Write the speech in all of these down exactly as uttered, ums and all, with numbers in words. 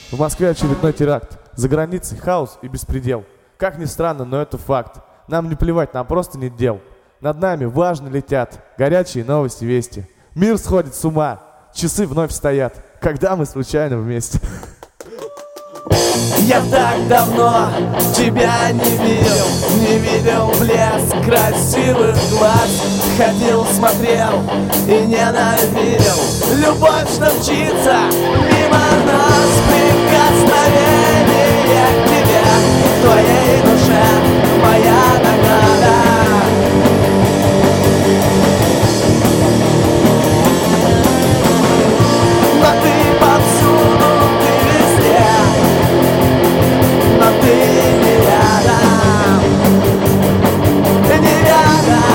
В Москве очередной теракт. За границей хаос и беспредел. Как ни странно, но это факт. Нам не плевать, нам просто нет дел. Над нами важно летят горячие новости, вести. Мир сходит с ума, часы вновь стоят, когда мы случайно вместе. Я так давно тебя не видел, не видел блеск красивых глаз. Ходил, смотрел и ненавидел любовь, что мчится мимо нас. Прикосновение к тебе, в твоей душе моя награда. Но ты повсюду, ты везде, но ты не рядом, ты не рядом.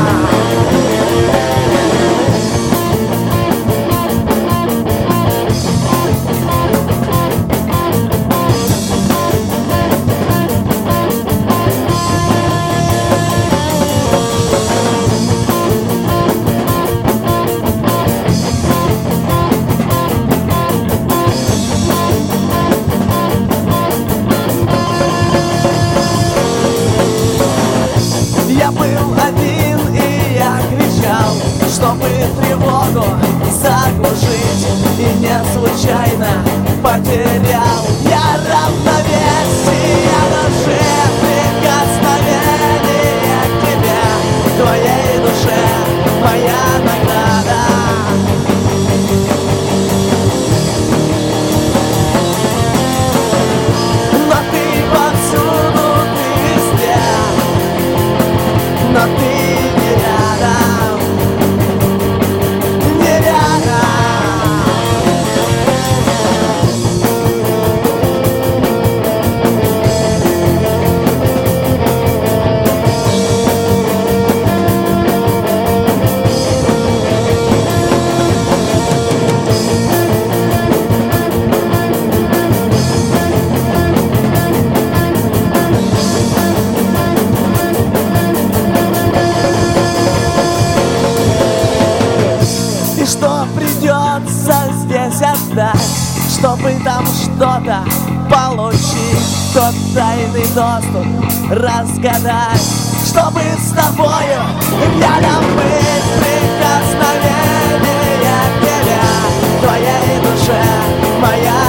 Я был один и я кричал, чтобы тревогу заглушить, и не случайно потерял я равновесие души. Прикосновение к тебе, в твоей душе моя награда. Но ты повсюду, ты везде, но ты не рядом, не рядом. И что придется здесь отдать, чтобы там что-то получить, тот тайный доступ разгадать, чтобы с тобою рядом быть. Прикосновение к тебе, в твоей душе моя